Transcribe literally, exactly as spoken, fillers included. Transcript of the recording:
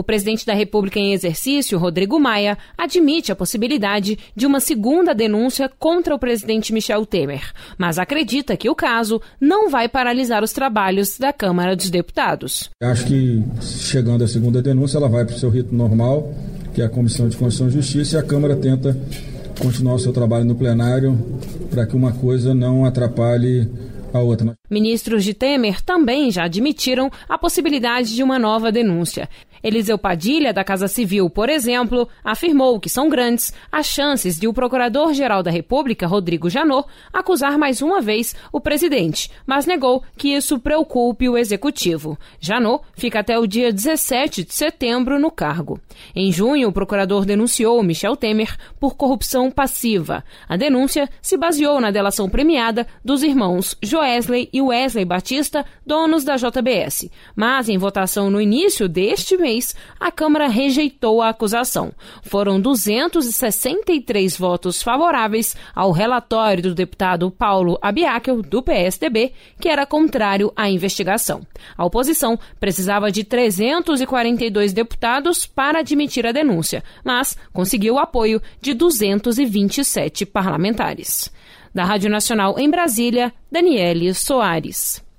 O presidente da República em exercício, Rodrigo Maia, admite a possibilidade de uma segunda denúncia contra o presidente Michel Temer, mas acredita que o caso não vai paralisar os trabalhos da Câmara dos Deputados. Acho que, chegando a segunda denúncia, ela vai para o seu rito normal, que é a Comissão de Constituição e Justiça, e a Câmara tenta continuar o seu trabalho no plenário para que uma coisa não atrapalhe a outra. Ministros de Temer também já admitiram a possibilidade de uma nova denúncia. Eliseu Padilha, da Casa Civil, por exemplo, afirmou que são grandes as chances de o Procurador-Geral da República, Rodrigo Janot, acusar mais uma vez o presidente, mas negou que isso preocupe o Executivo. Janot fica até o dia dezessete de setembro no cargo. Em junho, o procurador denunciou Michel Temer por corrupção passiva. A denúncia se baseou na delação premiada dos irmãos Joesley e Wesley Batista, donos da J B S. Mas, em votação no início deste mês, a Câmara rejeitou a acusação. Foram duzentos e sessenta e três votos favoráveis ao relatório do deputado Paulo Abiakel, do P S D B, que era contrário à investigação. A oposição precisava de trezentos e quarenta e dois deputados para admitir a denúncia, mas conseguiu o apoio de duzentos e vinte e sete parlamentares. Da Rádio Nacional em Brasília, Daniele Soares.